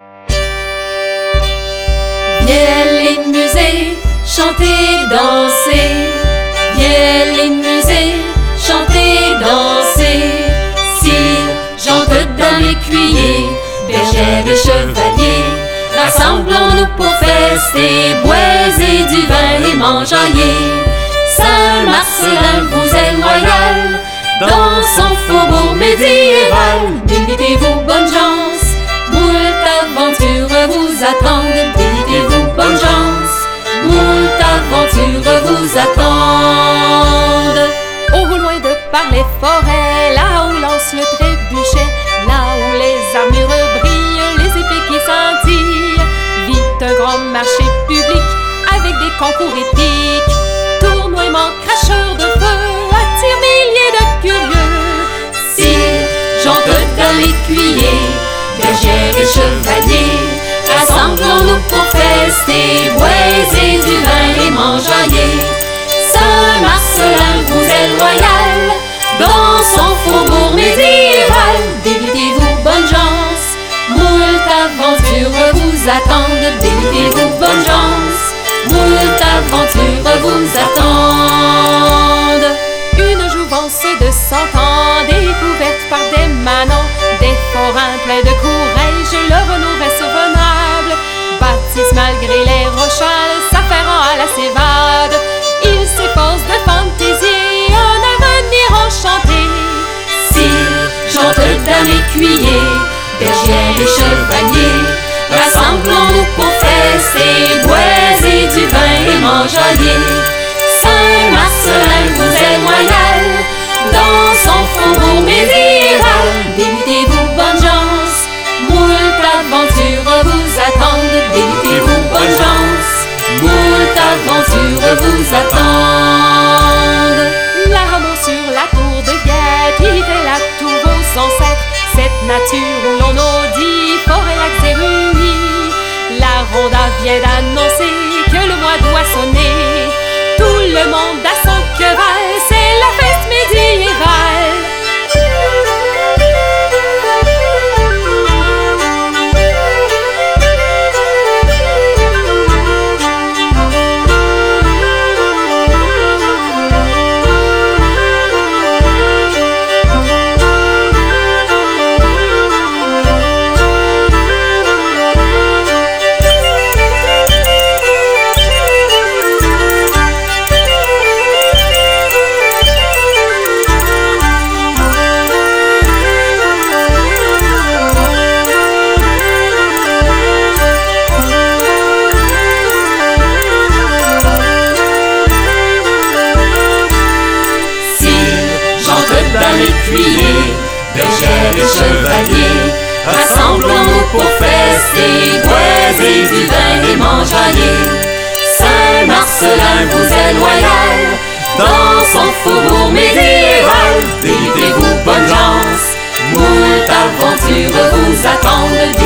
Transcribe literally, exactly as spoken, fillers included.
Viens les musées, chanter, danser. Viens les musées, chanter, danser. Sire, j'entre dans l'écuyer, bergères et chevaliers. Rassemblons-nous pour fester, boiser du vin et mangeailler. Saint-Marcellin vous est loyal, dans son faubourg médiéval. Délitez-vous, bonne chance, moult aventures vous attendent. Délitez-vous, bonne chance, moult aventures vous attendent. Au loin de par les forêts, là où lance le trébuchet, là où les armures brillent, les épées qui scintillent, vit un grand marché public avec des concours épiques. Tournoiements, cracheurs de feu attirent milliers de curieux. Sire, j'entre dans l'écuyer, bergères et chevaliers. Rassemblons-nous pour fester, boiser du vin et mangeailler. Saint-Marcellin vous est loyal, dans son faubourg médiéval. Délitez-vous, bonne chance, moult aventures vous attendent. Délitez-vous, bonne chance, moult aventures vous attendent. Une jouvence de cent ans, découverte par des manants, des forains pleins de courage, le Renaud reste venable. Baptiste malgré les rochales, s'affairant à la sévade, il s'efforce de fantaisie, un avenir enchanté. Sire, j'entre dans l'écuyer, bergères et chevaliers. Rassemblons-nous pour fester, boiser du vin et mangeailler. Saint-Marcellin vous est loyal, dans son faubourg médiéval. Délitez-vous, bonne chance, moult aventures vous attendent. Délitez-vous, bonne chance, moult aventures vous attendent. L'armeau sur la tour de guet, qui était là tous vos ancêtres, cette nature où l'on maudit forêt, lacs et ruines. La ronda vient d'annoncer que le mois doit sonner. Tout le monde à son cheval, c'est la fête médiévale. L'écuyer, bergères et chevaliers. Rassemblons-nous pour fester, boiser du vin et mangeailler. Saint-Marcellin vous est loyal, dans son faubourg médiéval. Délitez-vous, bonne chance, moult aventures vous attendent.